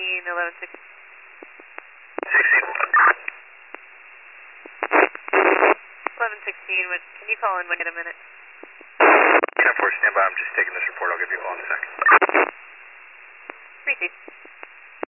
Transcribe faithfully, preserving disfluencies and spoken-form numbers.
sixteen, eleven sixteen. sixteen. eleven sixteen, would, can you call in when in a minute? ten four, stand by. I'm just taking this report. I'll give you a call in a second. Repeat.